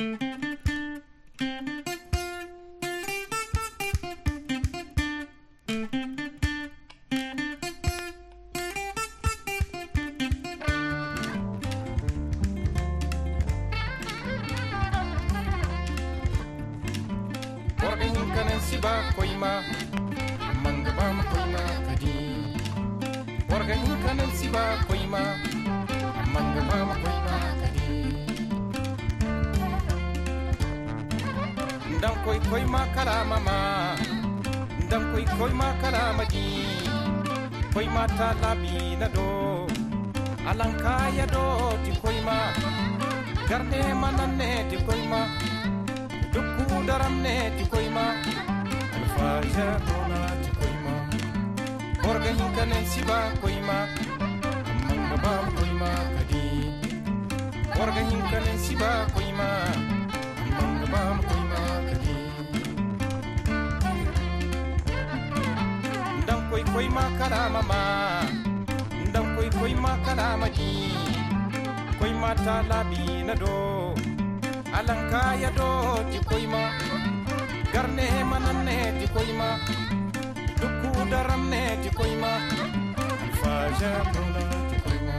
Siba koima manga bama koima kadi warga inkanan siba koima manga bama koima kadi ndam koima kala mama ndam koima kala madi koima ta labi na do alankaya do ti koima garne manane ti koima dukku daramne ti koima faja dona ti koima orga hinkanen siba koima manga bam koima kadi orga hinkanen siba koima manga bam koima kadi ndam koima kala mama ndam koima kala madi koima ta labi na do alankaya do ti koima garne manane ti koima dukku daramne ti koima faja dona ti koima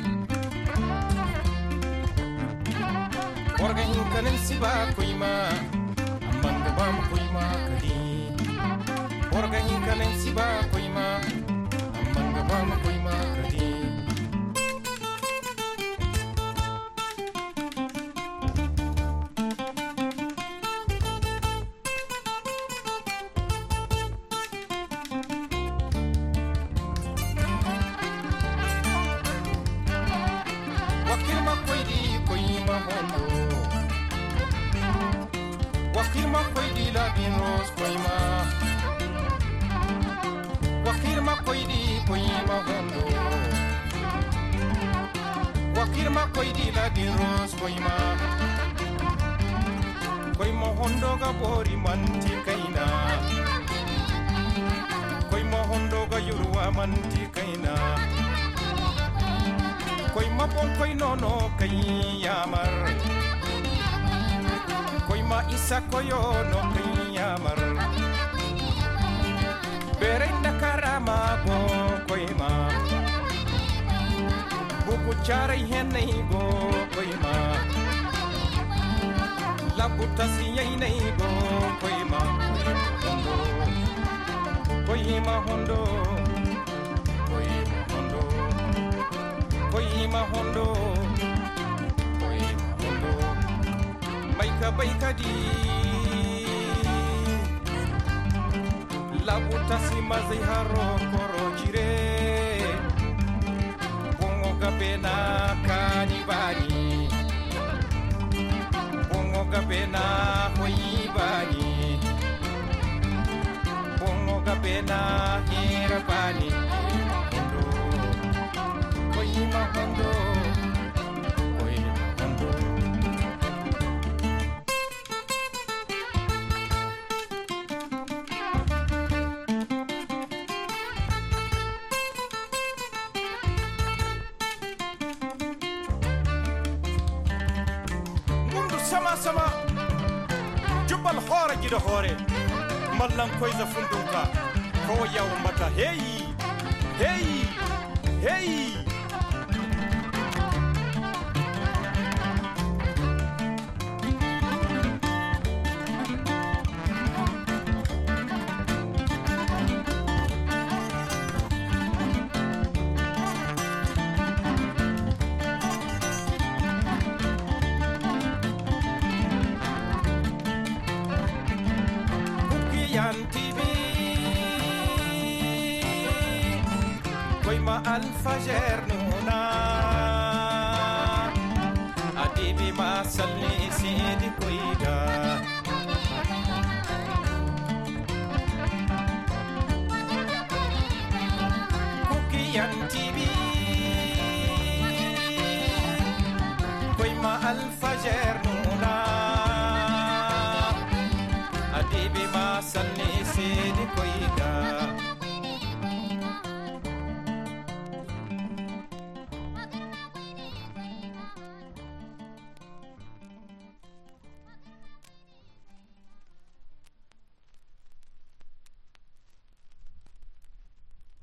orga hinkanen siba koima manga bam koima kadi orga hinkanen siba koima manga bam koima kadi wakirma koydi labin ros koyma wakirma koydi koyma hondo wakirma koydi labin ros koyma koyma hondo ga bori manti kaina koyma hondo ga yurwa manti kaina koyma bon koy nono kay yamar koyma isa koyo no kiyamar berenda karama go koyma buku charai henai go koyma labuta siyai nei go koyma hondo koyma hondo koyma hondo koyma hondo baika di labuta si mazai haro koro jire bongo gabena kani bani bongo gabena hoyi bani bongo gabena hira bani hondo hoyi ma hondo sama jubal hore gido hore mallan koy za fundunka ko yaw mata hey hey hey TV koyma alfajer nuna adibi ma salli